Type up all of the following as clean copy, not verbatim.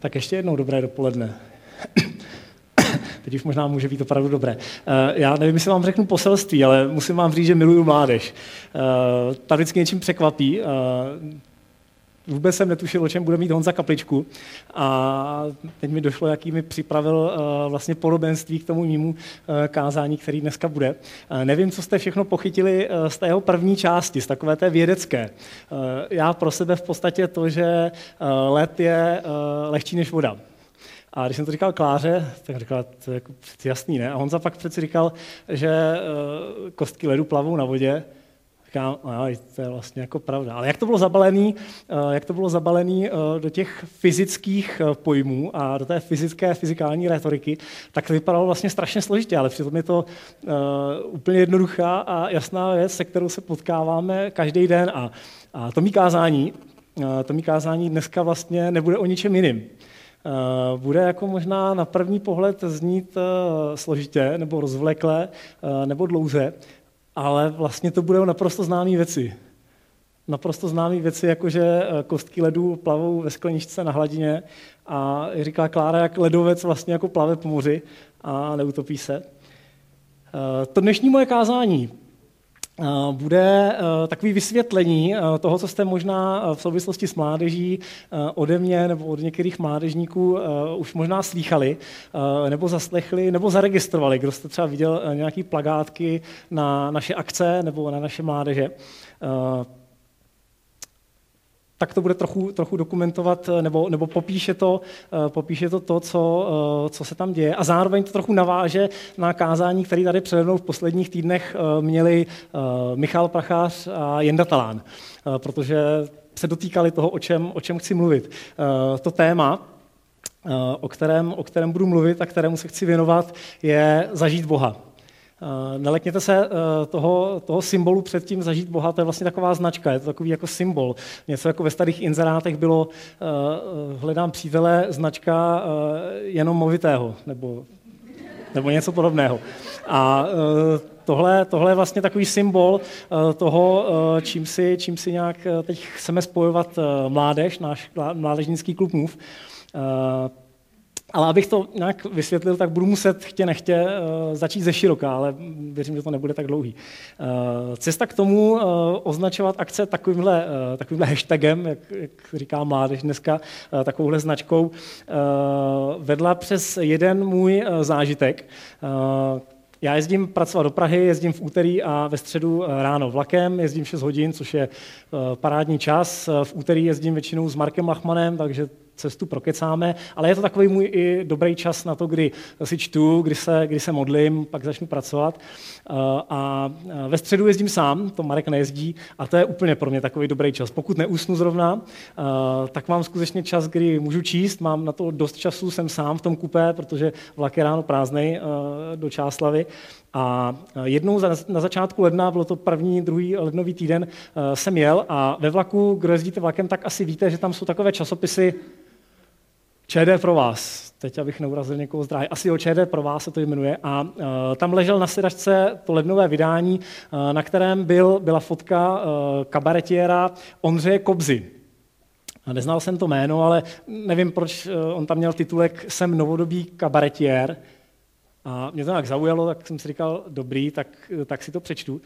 Tak ještě jednou dobré dopoledne. Teď už možná může být opravdu dobré. Já nevím, jestli vám řeknu poselství, ale musím vám říct, že miluju mládež. Ta vždycky něčím překvapí. Vůbec jsem netušil, o čem bude mít Honza Kapličku. A teď mi došlo, jaký mi připravil vlastně podobenství k tomu mému kázání, který dneska bude. Nevím, co jste všechno pochytili z té jeho první části, z takové té vědecké. Já pro sebe v podstatě to, že led je lehčí než voda. A když jsem to říkal Kláře, tak říkala, to je jako přeci jasný, ne? A Honza pak přeci říkal, že kostky ledu plavou na vodě. Říkám, to je vlastně jako pravda. Ale jak to bylo zabalené do těch fyzických pojmů a do té fyzikální rétoriky, tak to vypadalo vlastně strašně složitě, ale přitom je to úplně jednoduchá a jasná věc, se kterou se potkáváme každý den. A to mý kázání dneska vlastně nebude o ničem jiným. Bude jako možná na první pohled znít složitě, nebo rozvlekle, nebo dlouze, ale vlastně to budou naprosto známé věci. Naprosto známé věci, jakože kostky ledu plavou ve skleničce na hladině a říká Klára, jak ledovec vlastně jako plave po moři a neutopí se. To dnešní moje kázání bude takové vysvětlení toho, co jste možná v souvislosti s mládeží ode mě nebo od některých mládežníků už možná slýchali, nebo zaslechli, nebo zaregistrovali, kdo jste třeba viděl nějaké plakátky na naše akce nebo na naše mládeže. Tak to bude trochu dokumentovat, nebo popíše to, co se tam děje. A zároveň to trochu naváže na kázání, které tady přede mnou v posledních týdnech měli Michal Prachář a Jenda Talán, protože se dotýkali toho, o čem chci mluvit. To téma, o kterém budu mluvit a kterému se chci věnovat, je zažít Boha. Nelekněte se toho symbolu předtím zažít Boha, to je vlastně taková značka, je to takový jako symbol. Něco jako ve starých inzerátech bylo hledám přítele, značka jenom movitého, nebo něco podobného. A tohle je vlastně takový symbol toho, čím si nějak teď chceme spojovat mládež, náš mládežnický klub MOVE. Ale abych to nějak vysvětlil, tak budu muset chtě nechtě začít ze široka, ale věřím, že to nebude tak dlouhý. Cesta k tomu označovat akce takovýmhle hashtagem, jak říká mládež dneska, takovouhle značkou, vedla přes jeden můj zážitek. Já jezdím pracovat do Prahy, jezdím v úterý a ve středu ráno vlakem, jezdím 6 hodin, což je parádní čas. V úterý jezdím většinou s Markem Lachmanem, takže cestu prokecáme, ale je to takový můj i dobrý čas na to, kdy si čtu, kdy se modlím, pak začnu pracovat. A ve středu jezdím sám, to Marek nejezdí, a to je úplně pro mě takový dobrý čas. Pokud neusnu zrovna, tak mám skutečně čas, kdy můžu číst, mám na to dost času, jsem sám v tom kupé, protože vlak je ráno prázdnej do Čáslavi. A jednou na začátku ledna, bylo to první, druhý lednový týden, jsem jel a ve vlaku, kdo jezdíte vlakem, tak asi víte, že tam jsou takové časopisy ČD pro vás. Teď, abych neurazil někoho z dráhy. Asi ČD pro vás se to jmenuje. A tam ležel na sedačce to lednové vydání, na kterém byla fotka kabaretiéra Ondřeje Kobzy. Neznal jsem to jméno, ale nevím, proč on tam měl titulek Jsem novodobý kabaretiér. A mě to nějak zaujalo, tak jsem si říkal, dobrý, tak si to přečtu.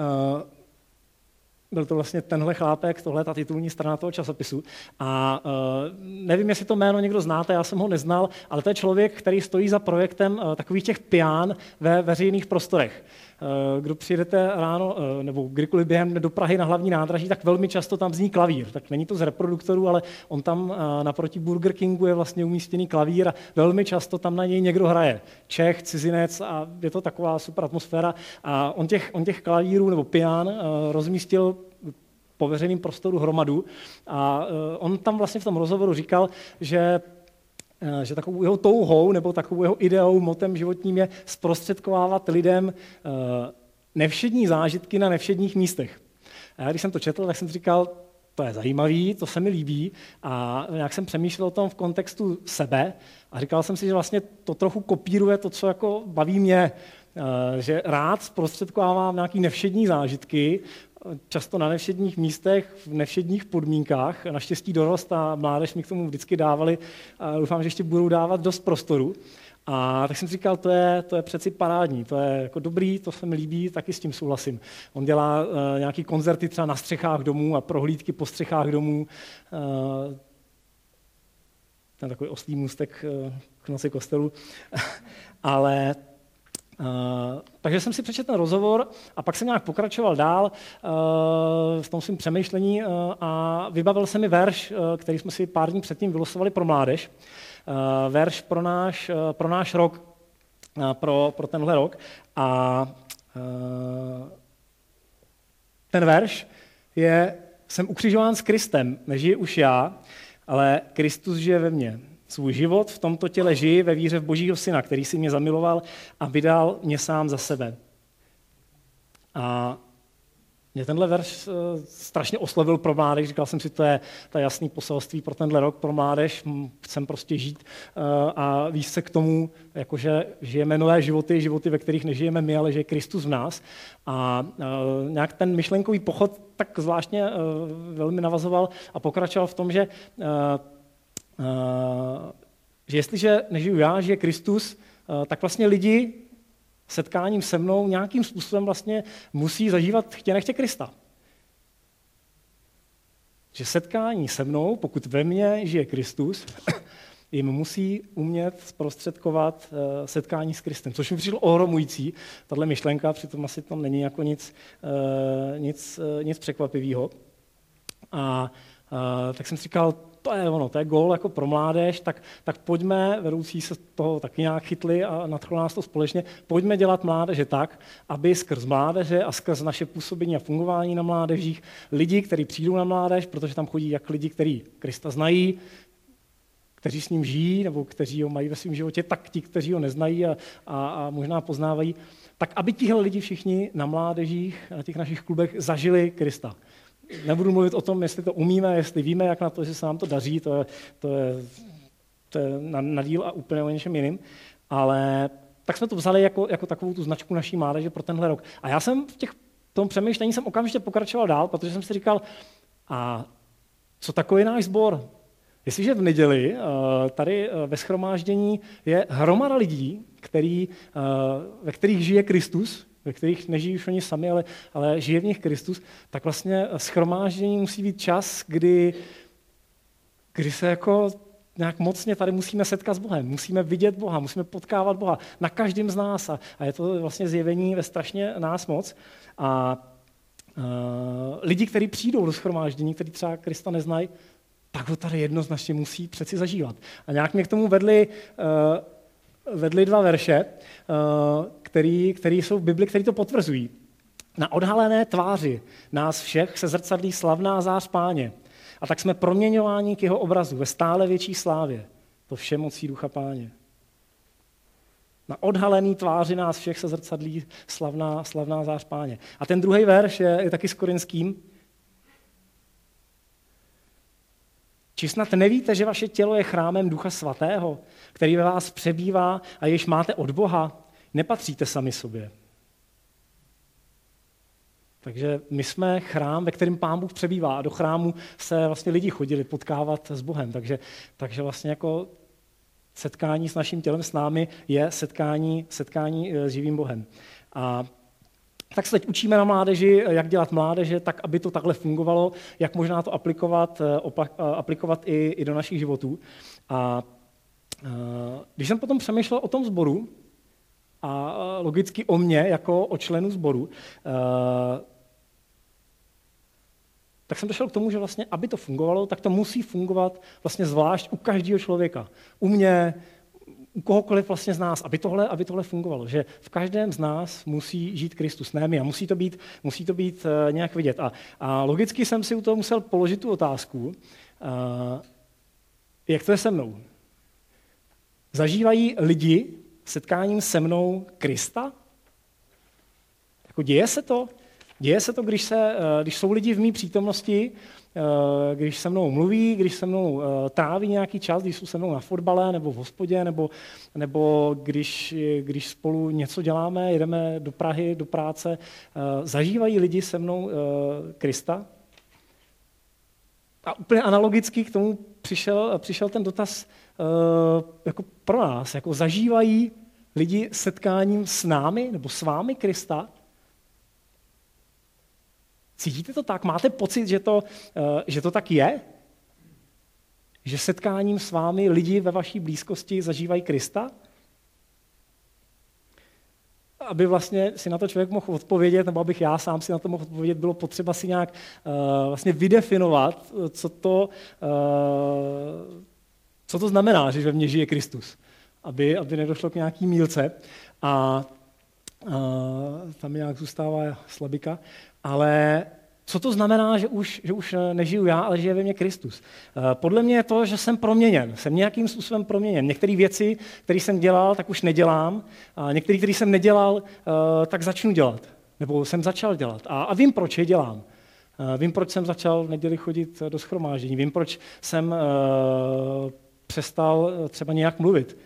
Byl to vlastně tenhle chlápek, tohle ta titulní strana toho časopisu. A nevím, jestli to jméno někdo znáte, já jsem ho neznal, ale to je člověk, který stojí za projektem takových těch pián ve veřejných prostorech. Kdo přijedete ráno, nebo kdykoliv během do Prahy na hlavní nádraží, tak velmi často tam zní klavír. Tak není to z reproduktorů, ale on tam naproti Burger Kingu je vlastně umístěný klavír a velmi často tam na něj někdo hraje. Čech, cizinec a je to taková super atmosféra. A on těch klavírů nebo pián rozmístil po veřejném prostoru hromadu a on tam vlastně v tom rozhovoru říkal, že takovou jeho touhou nebo takovou jeho ideou, motem životním je zprostředkovávat lidem nevšední zážitky na nevšedních místech. A já když jsem to četl, tak jsem si říkal, to je zajímavý, to se mi líbí a nějak jsem přemýšlel o tom v kontextu sebe a říkal jsem si, že vlastně to trochu kopíruje to, co jako baví mě, že rád zprostředkovávám nějaký nevšední zážitky, často na nevšedních místech, v nevšedních podmínkách. Naštěstí dorost a mládež mi k tomu vždycky dávali a doufám, že ještě budou dávat dost prostoru. A tak jsem říkal, to je přeci parádní, to je jako dobrý, to se mi líbí, taky s tím souhlasím. On dělá nějaký koncerty třeba na střechách domů a prohlídky po střechách domů. Ten takový oslý můstek k noci kostelu. Ale takže jsem si přečetl ten rozhovor a pak jsem nějak pokračoval dál v tom svým přemýšlení a vybavil se mi verš, který jsme si pár dní předtím vylosovali pro mládež. Verš pro náš rok, pro tenhle rok. A ten verš je: jsem ukřižován s Kristem, nežije už já, ale Kristus žije ve mně. Svůj život v tomto těle žiji ve víře v Božího Syna, který si mě zamiloval a vydal mě sám za sebe. A mě tenhle verš strašně oslovil pro mládež. Říkal jsem si, to je jasný poselství pro tenhle rok, pro mládež. Chcem prostě žít a víc se k tomu, jakože žijeme nové životy, ve kterých nežijeme my, ale že je Kristus v nás. A nějak ten myšlenkový pochod tak zvláštně velmi navazoval a pokračoval v tom, že jestliže nežiju já, žije Kristus, tak vlastně lidi setkáním se mnou nějakým způsobem vlastně musí zažívat chtě nechtě Krista. Že setkání se mnou, pokud ve mně žije Kristus, jim musí umět zprostředkovat setkání s Kristem. Což mi přišlo ohromující, tahle myšlenka, přitom asi tam není jako nic překvapivého. A tak jsem si říkal, to je ono, to je gól jako pro mládež, tak pojďme, vedoucí se toho taky nějak chytli a nadchlo nás to společně, pojďme dělat mládeže tak, aby skrz mládeže a skrz naše působení a fungování na mládežích lidi, kteří přijdou na mládež, protože tam chodí jak lidi, kteří Krista znají, kteří s ním žijí, nebo kteří ho mají ve svém životě, tak ti, kteří ho neznají a možná poznávají, tak aby tihle lidi všichni na mládežích, na těch našich klubech zažili Krista. Nebudu mluvit o tom, jestli to umíme, jestli víme, jak na to, že se nám to daří, to je na díl a úplně o něčem jiným, ale tak jsme to vzali jako takovou tu značku naší mládeže pro tenhle rok. A já jsem v tom přemýšlení jsem okamžitě pokračoval dál, protože jsem si říkal, a co takový náš sbor? Jestliže v neděli tady ve shromáždění je hromada lidí, ve kterých žije Kristus, ve kterých nežijí už oni sami, ale žije v nich Kristus, tak vlastně shromáždění musí být čas, kdy se jako nějak mocně tady musíme setkat s Bohem, musíme vidět Boha, musíme potkávat Boha na každém z nás a je to vlastně zjevení ve strašně nás moc. A lidi, kteří přijdou do shromáždění, kteří třeba Krista neznají, tak ho tady jednoznačně musí přeci zažívat. A nějak mě k tomu vedly dva verše, které jsou v Bibli, které to potvrzují. Na odhalené tváři nás všech se zrcadlí slavná zář Páně. A tak jsme proměňováni k jeho obrazu ve stále větší slávě. To všemocí ducha Páně. Na odhalený tváři nás všech se zrcadlí slavná zář Páně. A ten druhý verš je taky s Korinským. Či snad nevíte, že vaše tělo je chrámem Ducha Svatého, který ve vás přebývá a jež máte od Boha? Nepatříte sami sobě. Takže my jsme chrám, ve kterém Pán Bůh přebývá a do chrámu se vlastně lidi chodili potkávat s Bohem. Takže vlastně jako setkání s naším tělem, s námi je setkání s živým Bohem. A tak se teď učíme na mládeži, jak dělat mládeže, tak, aby to takhle fungovalo, jak možná to aplikovat i do našich životů. A když jsem potom přemýšlel o tom sboru, a logicky o mně, jako o členu sboru, tak jsem došel k tomu, že vlastně, aby to fungovalo, tak to musí fungovat vlastně zvlášť u každého člověka. U mě, u kohokoliv vlastně z nás, aby tohle fungovalo, že v každém z nás musí žít Kristus, ne my, a musí to být nějak vidět. A logicky jsem si u toho musel položit tu otázku, jak to je se mnou. Zažívají lidi setkáním se mnou Krista? Jako děje se to? Děje se to, když jsou lidi v mé přítomnosti, když se mnou mluví, když se mnou tráví nějaký čas, když jsou se mnou na fotbale nebo v hospodě, nebo když spolu něco děláme, jedeme do Prahy, do práce, zažívají lidi se mnou Krista? A úplně analogicky k tomu přišel ten dotaz jako pro nás, jako zažívají lidi setkáním s námi nebo s vámi Krista? Cítíte to tak? Máte pocit, že to tak je? Že setkáním s vámi lidi ve vaší blízkosti zažívají Krista? Aby vlastně si na to člověk mohl odpovědět, nebo abych já sám si na to mohl odpovědět, bylo potřeba si nějak vlastně vydefinovat, co to znamená, že ve mně žije Kristus. Aby nedošlo k nějaký mýlce. A tam mi nějak zůstává slabika. Ale co to znamená, že už nežiju já, ale žije ve mně Kristus? Podle mě je to, že jsem proměněn. Jsem nějakým způsobem proměněn. Některé věci, které jsem dělal, tak už nedělám. A některé, které jsem nedělal, tak začnu dělat. Nebo jsem začal dělat. A vím, proč je dělám. Vím, proč jsem začal v neděli chodit do shromáždění. Vím, proč jsem přestal třeba nějak mluvit.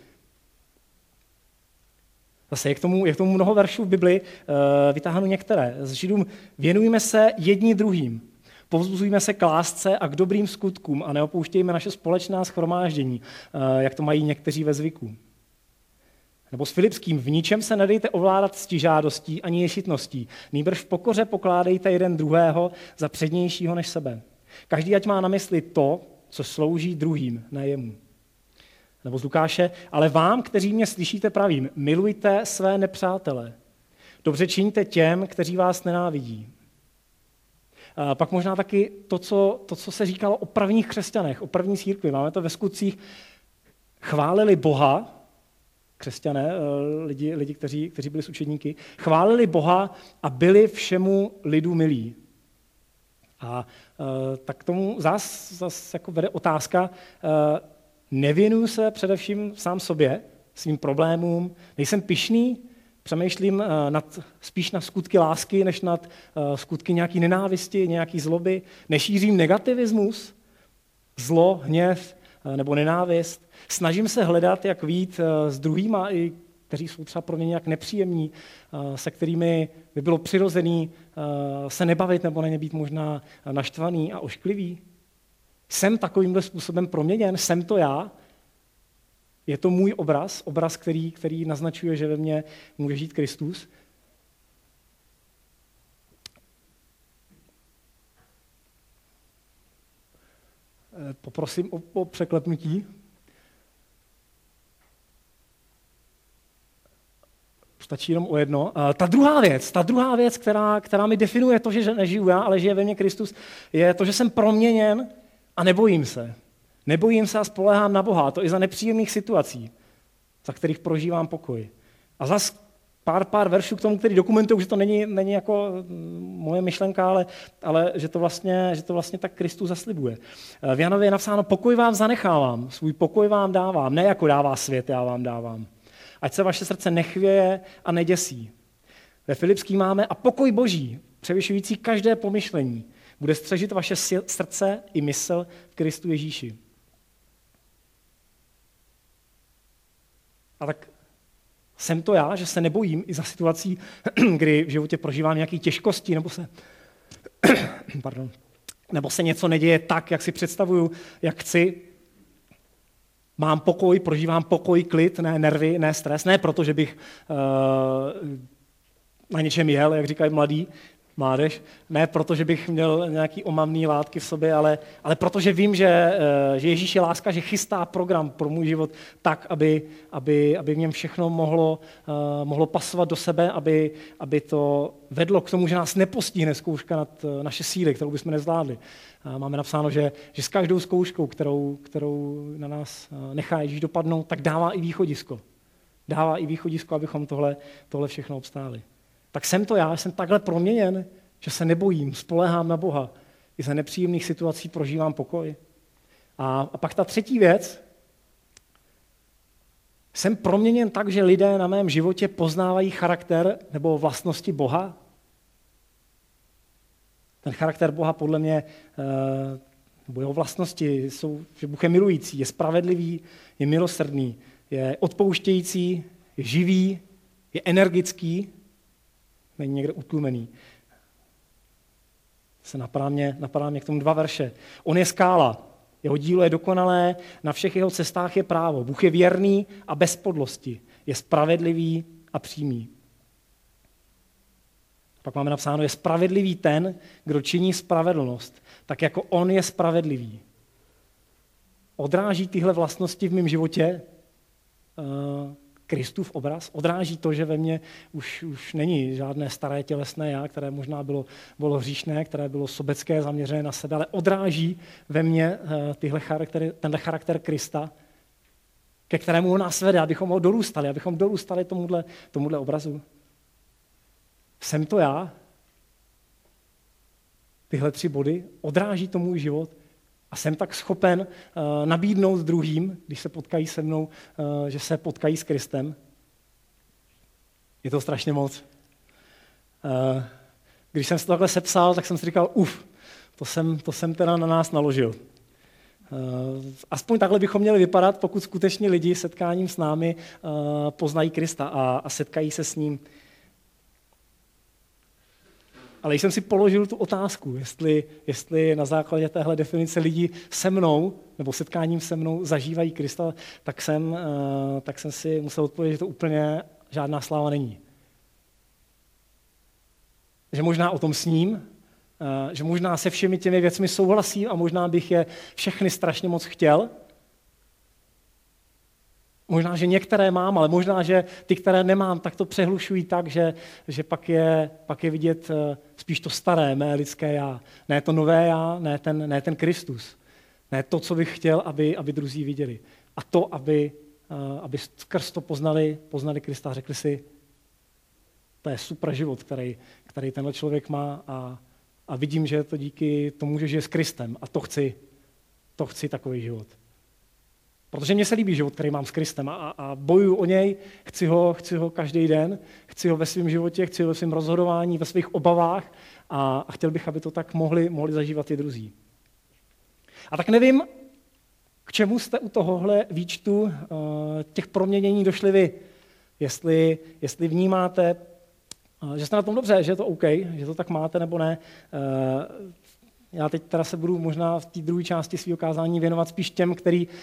Zase je k tomu mnoho veršů v Bibli, vytáhnu některé. Z Židům: věnujme se jedni druhým, povzbuzujme se k lásce a k dobrým skutkům a neopouštějme naše společná shromáždění, jak to mají někteří ve zvyku. Nebo s Filipským: v ničem se nedejte ovládat ctižádostí ani ješitností, nýbrž v pokoře pokládejte jeden druhého za přednějšího než sebe. Každý ať má na mysli to, co slouží druhým, ne jemu. Nebo z Lukáše: ale vám, kteří mě slyšíte, pravím, milujte své nepřátele. Dobře čiňte těm, kteří vás nenávidí. A pak možná taky to, co se říkalo o prvních křesťanech, o první církvi. Máme to ve Skutcích. Chválili Boha, křesťané, lidi, kteří byli s učedníky, chválili Boha a byli všemu lidu milí. A tak tomu zás jako vede otázka: nevěnuju se především sám sobě, svým problémům, nejsem pyšný, přemýšlím spíš na skutky lásky, než nad skutky nějaký nenávisti, nějaký zloby, nešířím negativismus, zlo, hněv nebo nenávist. Snažím se hledat, jak vyjít s druhýma, i kteří jsou třeba pro mě nějak nepříjemní, se kterými by bylo přirozený se nebavit nebo na ně být možná naštvaný a ošklivý. Jsem takovýmhle způsobem proměněn? Jsem to já? Je to můj obraz, který naznačuje, že ve mně může žít Kristus? Poprosím o překlepnutí. Stačí jenom o jedno. Ta druhá věc, která mi definuje to, že nežiju já, ale žije ve mně Kristus, je to, že jsem proměněn a nebojím se. Nebojím se a spoléhám na Boha. To i za nepříjemných situací, za kterých prožívám pokoj. A zase pár veršů k tomu, který dokumentují, že to není jako moje myšlenka, ale že to vlastně tak Kristus zaslibuje. V Janově je napsáno: pokoj vám zanechávám, svůj pokoj vám dávám, ne jako dává svět, já vám dávám. Ať se vaše srdce nechvěje a neděsí. Ve Filipským máme: a pokoj Boží, převyšující každé pomyšlení, bude střežit vaše srdce i mysl v Kristu Ježíši. A tak jsem to já, že se nebojím i za situací, kdy v životě prožívám nějaké těžkosti, nebo se něco neděje tak, jak si představuju, jak chci. Mám pokoj, prožívám pokoj, klid, ne nervy, ne stres, ne proto, že bych na něčem jel, jak říkají mládež, ne proto, že bych měl nějaký omamný látky v sobě, ale protože vím, že Ježíš je láska, že chystá program pro můj život tak, aby v něm všechno mohlo pasovat do sebe, aby to vedlo k tomu, že nás nepostihne zkouška nad naše síly, kterou bychom nezvládli. Máme napsáno, že s každou zkouškou, kterou na nás nechá Ježíš dopadnout, tak dává i východisko. Dává i východisko, abychom tohle všechno obstáli. Tak jsem to já, jsem takhle proměněn, že se nebojím, spoléhám na Boha. I za nepříjemných situací prožívám pokoj. A pak ta třetí věc. Jsem proměněn tak, že lidé na mém životě poznávají charakter nebo vlastnosti Boha. Ten charakter Boha podle mě, nebo jeho vlastnosti jsou, že Bůh je milující, je spravedlivý, je milosrdný, je odpouštějící, je živý, je energický, není někde utlumený. Napadá mě k tomu 2 verše. On je skála, jeho dílo je dokonalé, na všech jeho cestách je právo. Bůh je věrný a bez podlosti, je spravedlivý a přímý. Pak máme napsáno, je spravedlivý ten, kdo činí spravedlnost, tak jako on je spravedlivý. Odráží tyhle vlastnosti v mém životě Kristův obraz, odráží to, že ve mně už není žádné staré tělesné já, které možná bylo hříšné, které bylo sobecké, zaměřené na sebe, ale odráží ve mně tenhle charakter Krista, ke kterému nás vede, abychom dorůstali tomuhle obrazu. Jsem to já? Tyhle 3 body odráží to můj život a jsem tak schopen nabídnout druhým, když se potkají se mnou, že se potkají s Kristem. Je to strašně moc. Když jsem si to takhle sepsal, tak jsem si říkal, to jsem teda na nás naložil. Aspoň takhle bychom měli vypadat, pokud skutečně lidi setkáním s námi poznají Krista a setkají se s ním. Ale když jsem si položil tu otázku, jestli na základě téhle definice lidi se mnou, nebo setkáním se mnou zažívají Krista, tak jsem si musel odpovědět, že to úplně žádná sláva není. Že možná o tom sním, že možná se všemi těmi věcmi souhlasím a možná bych je všechny strašně moc chtěl. Možná, že některé mám, ale možná, že ty, které nemám, tak to přehlušují tak, že pak je vidět spíš to staré, mé lidské já. Ne to nové já, ne ten Kristus. Ne to, co bych chtěl, aby druzí viděli. A to, aby skrz to poznali Krista a řekli si, to je super život, který tenhle člověk má a vidím, že je to díky tomu, že žije s Kristem a to chci takový život. Protože mně se líbí život, který mám s Kristem a bojuju o něj, chci ho každý den, chci ho ve svém životě, chci ho ve svém rozhodování, ve svých obavách a chtěl bych, aby to tak mohli zažívat i druzí. A tak nevím, k čemu jste u tohohle výčtu těch proměnění došli vy. Jestli vnímáte, že jste na tom dobře, že je to OK, že to tak máte nebo ne. Já teď teda se budu možná v té druhé části svého kázání věnovat spíš těm,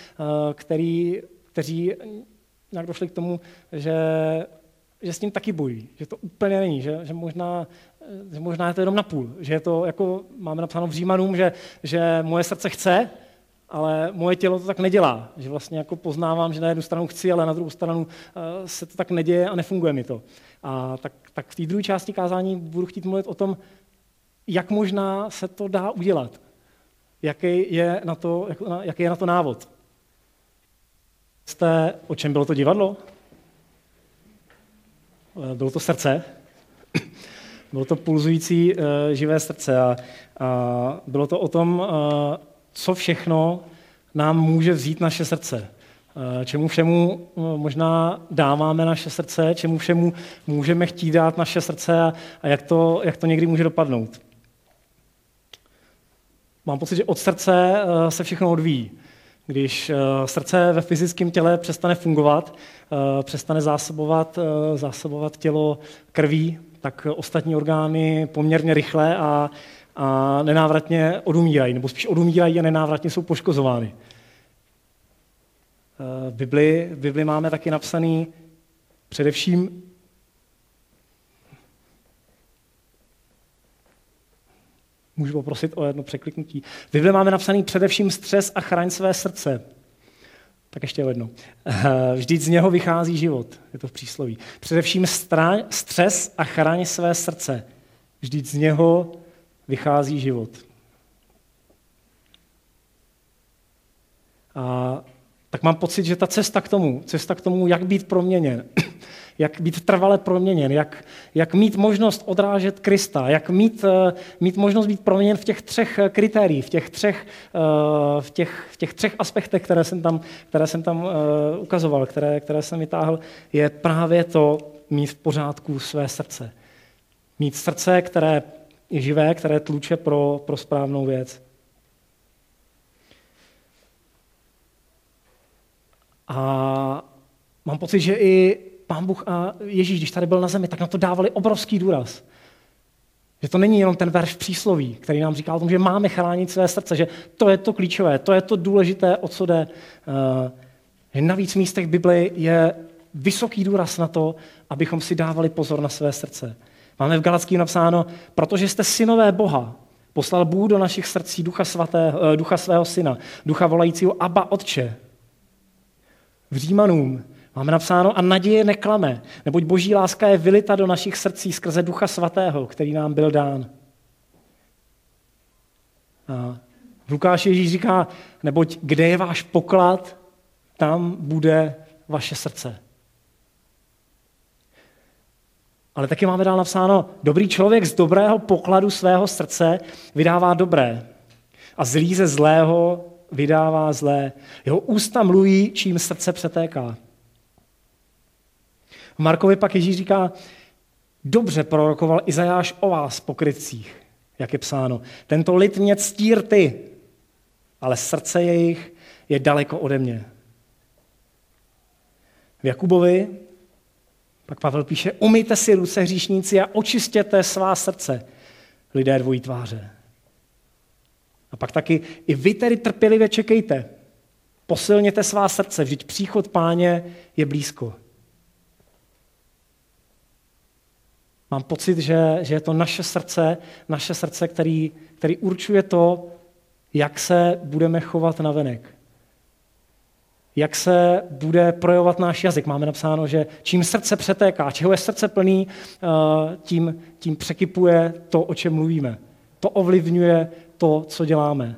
kteří nějak došli k tomu, že s tím taky bojují, že to úplně není, že možná je to jenom napůl, že je to, jako máme napsáno v Římanům, že moje srdce chce, ale moje tělo to tak nedělá, že vlastně jako poznávám, že na jednu stranu chci, ale na druhou stranu se to tak neděje a nefunguje mi to. A tak v té druhé části kázání budu chtít mluvit o tom, jak možná se to dá udělat. Jaký je na to návod? O čem bylo to divadlo? Bylo to srdce. Bylo to pulzující živé srdce a bylo to o tom, co všechno nám může vzít naše srdce. Čemu všemu možná dáváme naše srdce, čemu všemu můžeme chtít dát naše srdce a jak to někdy může dopadnout. Mám pocit, že od srdce se všechno odvíjí. Když srdce ve fyzickém těle přestane fungovat, přestane zásobovat tělo krví, tak ostatní orgány poměrně rychle a nenávratně odumírají, nebo spíš odumírají a nenávratně jsou poškozovány. V Bibli máme taky napsaný především můžu poprosit o jedno překliknutí. V Bibli máme napsaný především střes a chraň své srdce. Tak ještě jedno. Vždyť z něho vychází život. Je to v přísloví. Především střes a chraň své srdce. Vždyť z něho vychází život. A tak mám pocit, že ta cesta k tomu, jak být proměněn, jak být trvale proměněn, jak mít možnost odrážet Krista, jak mít možnost být proměněn v těch 3 kritériích, v těch 3 aspektech, které jsem tam ukazoval, které jsem vytáhl, je právě to mít v pořádku své srdce. Mít srdce, které je živé, které tluče pro správnou věc. A mám pocit, že i Pán Bůh a Ježíš, když tady byl na zemi, tak na to dávali obrovský důraz. Že to není jenom ten verš přísloví, který nám říká o tom, že máme chránit své srdce, že to je to klíčové, to je to důležité, o co jde. Že na víc místech v Bibli je vysoký důraz na to, abychom si dávali pozor na své srdce. Máme v Galackým napsáno, protože jste synové Boha, poslal Bůh do našich srdcí ducha svého syna, ducha volajícího Abba, Otče. V Římanům máme napsáno, a naděje neklame, neboť boží láska je vylita do našich srdcí skrze Ducha svatého, který nám byl dán. A v Lukáši Ježíš říká, neboť kde je váš poklad, tam bude vaše srdce. Ale taky máme dál napsáno, dobrý člověk z dobrého pokladu svého srdce vydává dobré a zlý ze zlého vydává zlé. Jeho ústa mluví, čím srdce přetéká. V Markovi pak Ježíš říká, dobře prorokoval Izajáš o vás, pokrytcích, jak je psáno. Tento lid mě ctí rty, ale srdce jejich je daleko ode mě. V Jakubovi pak Pavel píše, umyjte si ruce hříšníci a očistěte svá srdce, lidé dvojí tváře. A pak taky, i vy tedy trpělivě čekejte, posilněte svá srdce, vždyť příchod Páně je blízko. Mám pocit, že je to naše srdce, který určuje to, jak se budeme chovat navenek. Jak se bude projevovat náš jazyk. Máme napsáno, že čím srdce přetéká, čeho je srdce plný, tím překypuje to, o čem mluvíme. To ovlivňuje to, co děláme.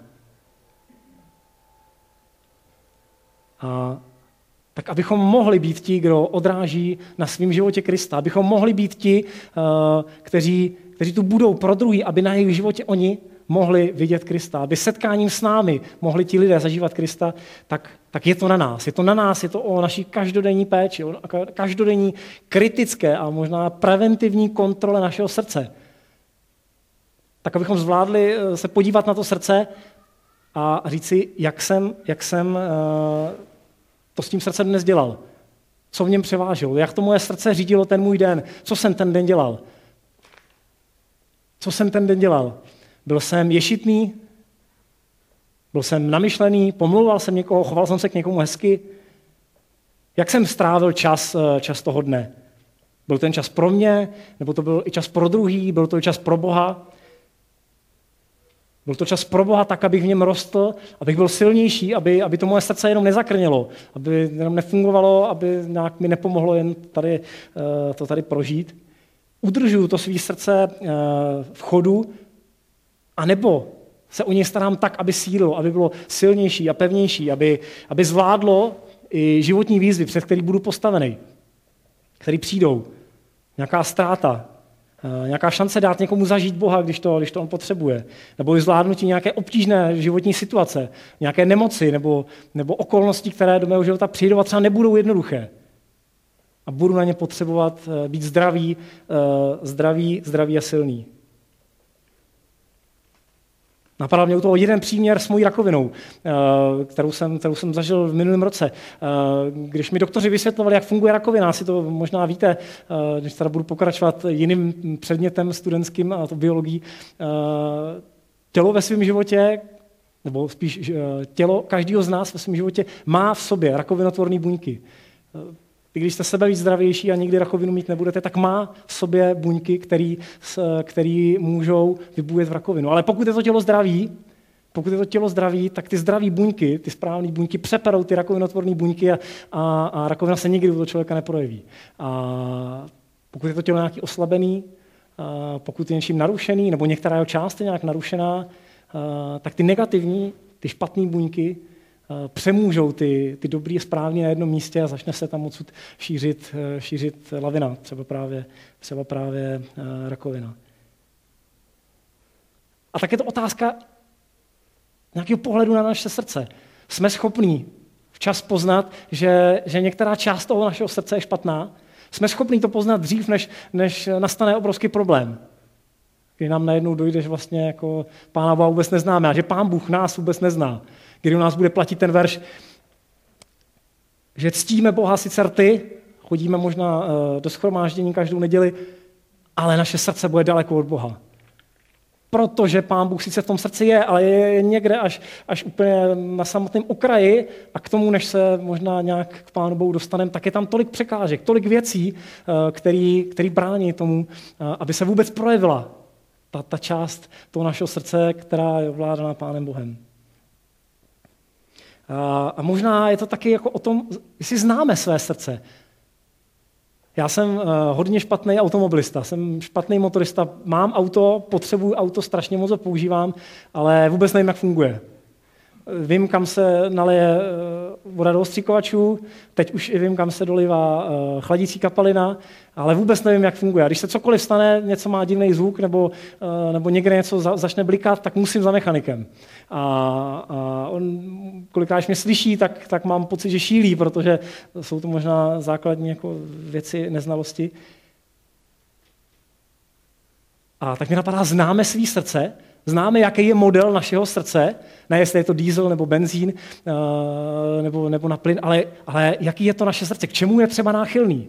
A tak abychom mohli být ti, kdo odráží na svém životě Krista, abychom mohli být ti, kteří tu budou pro druhý, aby na jejich životě oni mohli vidět Krista, aby setkáním s námi mohli ti lidé zažívat Krista, tak je to na nás. Je to na nás, je to o naší každodenní péči, o každodenní kritické a možná preventivní kontrole našeho srdce. Tak abychom zvládli se podívat na to srdce a říct si, jak jsem to s tím srdcem dnes dělal. Co v něm převážilo, jak to moje srdce řídilo ten můj den, co jsem ten den dělal. Co jsem ten den dělal? Byl jsem ješitný, byl jsem namyšlený, pomlouval jsem někoho, choval jsem se k někomu hezky. Jak jsem strávil čas toho dne? Byl ten čas pro mě, nebo to byl i čas pro druhý, byl to i čas pro Boha? Byl to čas pro Boha tak, abych v něm rostl, abych byl silnější, aby to moje srdce jenom nezakrnělo, aby jenom nefungovalo, aby nějak mi nepomohlo jen to tady prožít. Udržuju to svý srdce v chodu, anebo se o něj starám tak, aby sílilo, aby bylo silnější a pevnější, aby zvládlo i životní výzvy, před který budu postavený, který přijdou. Nějaká ztráta, nějaká šance dát někomu zažít Boha, když to on potřebuje. Nebo i zvládnutí nějaké obtížné životní situace, nějaké nemoci nebo okolnosti, které do mého života přijdou a třeba nebudou jednoduché. A budu na ně potřebovat být zdravý a silný. Napadal mě u toho jeden příměr s mojí rakovinou, kterou jsem zažil v minulém roce. Když mi doktoři vysvětlovali, jak funguje rakovina, asi to možná víte, když teda budu pokračovat jiným předmětem studentským, a to biologií, tělo ve svém životě, nebo spíš tělo každého z nás ve svém životě má v sobě rakovinotvorné buňky. I když jste sebe víc zdravější a nikdy rakovinu mít nebudete, tak má v sobě buňky, který můžou vybůjet v rakovinu. Ale pokud je to tělo zdraví, tak ty zdraví buňky, ty správné buňky přeperou ty rakovinotvorné buňky a rakovina se nikdy u toho člověka neprojeví. A pokud je to tělo nějaký oslabený, pokud je něčím narušený, nebo některá jeho část je nějak narušená, tak ty negativní, ty špatné buňky přemůžou ty dobrý a správný na jednom místě a začne se tam odsud šířit lavina, třeba právě rakovina. A tak je to otázka nějakého pohledu na naše srdce. Jsme schopní včas poznat, že některá část toho našeho srdce je špatná. Jsme schopní to poznat dřív, než nastane obrovský problém. kdy nám najednou dojde, že vlastně jako Pána Boha vůbec neznáme a že Pán Bůh nás vůbec nezná. Kdy u nás bude platit ten verš, že ctíme Boha sice rty, chodíme možná do shromáždění každou neděli, ale naše srdce bude daleko od Boha. Protože Pán Bůh sice v tom srdci je, ale je někde až úplně na samotném okraji a k tomu, než se možná nějak k Pánu Bohu dostaneme, tak je tam tolik překážek, tolik věcí, který brání tomu, aby se vůbec projevila ta část toho našeho srdce, která je ovládaná Pánem Bohem. A možná je to taky jako o tom, jestli známe své srdce. Já jsem hodně špatný automobilista, jsem špatný motorista, mám auto, potřebuji auto, strašně moc ho používám, ale vůbec nevím, jak funguje. Vím, kam se naleje voda do ostříkovačů, teď už i vím, kam se dolívá chladící kapalina, ale vůbec nevím, jak funguje. A když se cokoliv stane, něco má divný zvuk nebo někde něco začne blikat, tak musím za mechanikem. A on kolikrát mě slyší, tak mám pocit, že šílí, protože jsou to možná základní jako věci neznalosti. A tak mi napadá, známe svý srdce, známe, jaký je model našeho srdce, ne jestli je to diesel nebo benzín nebo na plyn, ale jaký je to naše srdce, k čemu je třeba náchylný.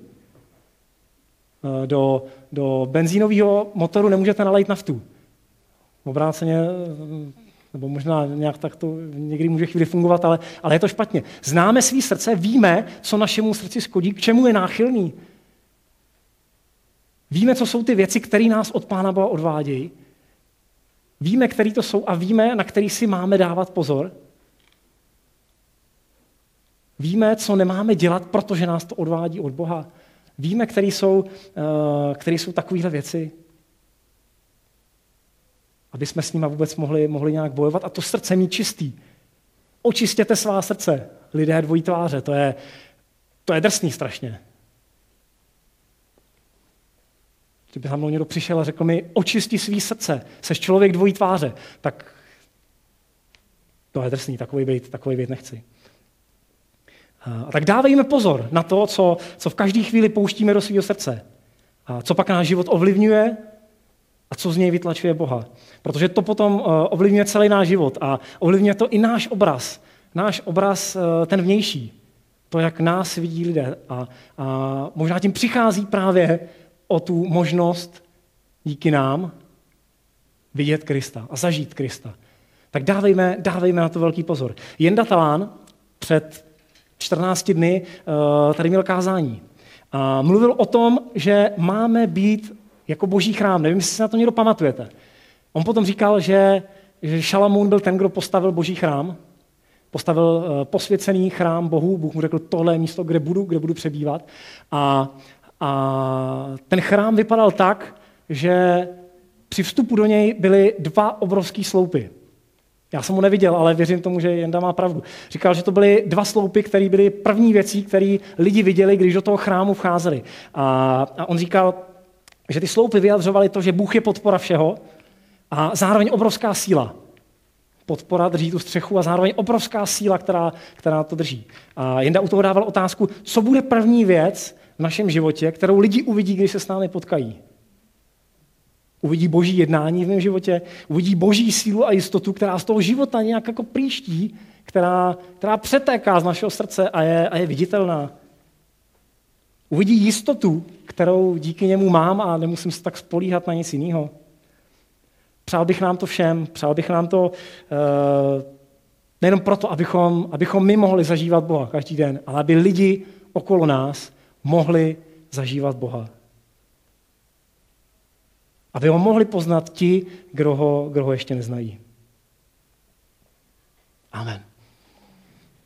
Do benzínového motoru nemůžete nalejt naftu. Obráceně, nebo možná nějak tak to někdy může chvíli fungovat, ale je to špatně. Známe svý srdce, víme, co našemu srdci škodí, k čemu je náchylný. Víme, co jsou ty věci, které nás od Pána Boha odvádějí. Víme, který to jsou a víme, na který si máme dávat pozor. Víme, co nemáme dělat, protože nás to odvádí od Boha. Víme, které jsou takovéhle věci, aby jsme s nimi vůbec mohli nějak bojovat a to srdce mít čistý. Očistěte svá srdce, lidé dvojí tváře, to je drsný strašně. Kdyby za mnou někdo přišel a řekl mi, očisti svý srdce, seš člověk dvojí tváře, tak to je drsný, takový být nechci. A tak dávejme pozor na to, co v každé chvíli pouštíme do svého srdce. A co pak náš život ovlivňuje a co z něj vytlačuje Boha. Protože to potom ovlivňuje celý náš život a ovlivňuje to i náš obraz. Náš obraz, ten vnější. To, jak nás vidí lidé. A možná tím přichází právě o tu možnost díky nám vidět Krista a zažít Krista. Tak dávejme na to velký pozor. Jenda Talán před 14 dny tady měl kázání. A mluvil o tom, že máme být jako boží chrám. Nevím, jestli si na to někdo pamatujete. On potom říkal, že Šalamoun byl ten, kdo postavil boží chrám. Postavil posvěcený chrám Bohu. Bůh mu řekl, tohle je místo, kde budu přebývat. A ten chrám vypadal tak, že při vstupu do něj byly 2 obrovský sloupy. Já jsem ho neviděl, ale věřím tomu, že Jenda má pravdu. Říkal, že to byly 2 sloupy, které byly první věcí, které lidi viděli, když do toho chrámu vcházeli. A on říkal, že ty sloupy vyjadřovaly to, že Bůh je podpora všeho a zároveň obrovská síla. Podpora drží tu střechu a zároveň obrovská síla, která to drží. A Jenda u toho dával otázku, co bude první věc v našem životě, kterou lidi uvidí, když se s námi potkají. Uvidí boží jednání v mém životě, uvidí boží sílu a jistotu, která z toho života nějak jako příští, která přetéká z našeho srdce a je viditelná. Uvidí jistotu, kterou díky němu mám a nemusím se tak spolíhat na nic jiného. Přál bych nám to všem, přál bych nám to nejenom proto, abychom my mohli zažívat Boha každý den, ale aby lidi okolo nás mohli zažívat Boha. Aby ho mohli poznat ti, kdo ho ještě neznají. Amen.